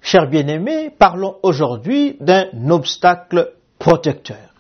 Chers bien-aimés, parlons aujourd'hui d'un obstacle protecteur.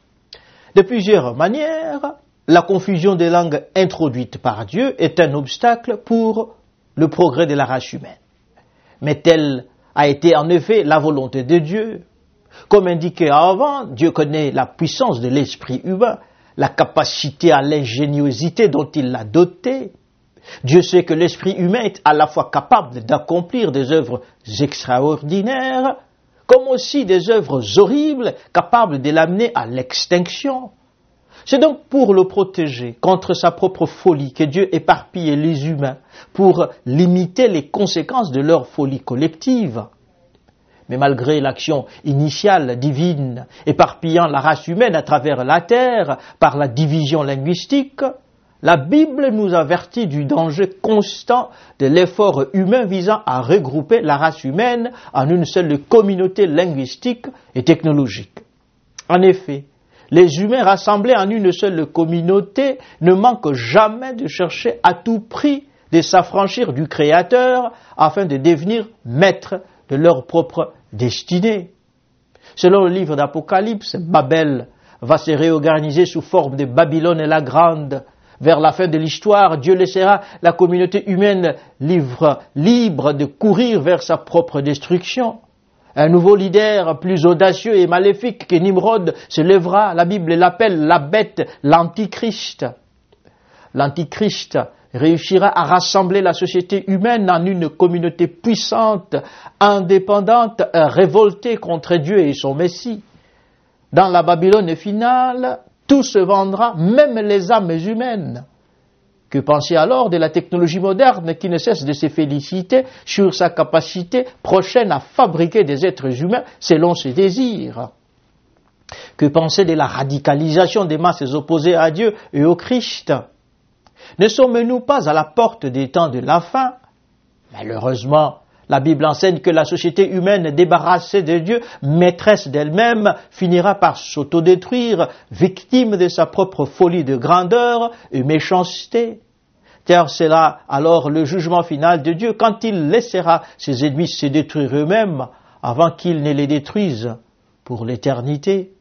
De plusieurs manières, la confusion des langues introduite par Dieu est un obstacle pour le progrès de la race humaine. Mais telle a été en effet la volonté de Dieu. Comme indiqué avant, Dieu connaît la puissance de l'esprit humain, la capacité à l'ingéniosité dont il l'a doté. Dieu sait que l'esprit humain est à la fois capable d'accomplir des œuvres extraordinaires, comme aussi des œuvres horribles capables de l'amener à l'extinction. C'est donc pour le protéger contre sa propre folie que Dieu éparpille les humains pour limiter les conséquences de leur folie collective. Mais malgré l'action initiale divine éparpillant la race humaine à travers la terre par la division linguistique, la Bible nous avertit du danger constant de l'effort humain visant à regrouper la race humaine en une seule communauté linguistique et technologique. En effet, les humains rassemblés en une seule communauté ne manquent jamais de chercher à tout prix de s'affranchir du Créateur afin de devenir maîtres de leur propre destinée. Selon le livre d'Apocalypse, Babel va se réorganiser sous forme de Babylone la Grande. Vers la fin de l'histoire, Dieu laissera la communauté humaine libre de courir vers sa propre destruction. Un nouveau leader plus audacieux et maléfique que Nimrod se lèvera. La Bible l'appelle la bête, l'Antichrist. L'Antichrist réussira à rassembler la société humaine en une communauté puissante, indépendante, révoltée contre Dieu et son Messie. Dans la Babylone finale, tout se vendra, même les âmes humaines. Que penser alors de la technologie moderne qui ne cesse de se féliciter sur sa capacité prochaine à fabriquer des êtres humains selon ses désirs? Que penser de la radicalisation des masses opposées à Dieu et au Christ? Ne sommes-nous pas à la porte des temps de la fin? Malheureusement, la Bible enseigne que la société humaine débarrassée de Dieu, maîtresse d'elle-même, finira par s'autodétruire, victime de sa propre folie de grandeur et méchanceté. Car c'est là alors le jugement final de Dieu quand il laissera ses ennemis se détruire eux-mêmes avant qu'ils ne les détruisent pour l'éternité.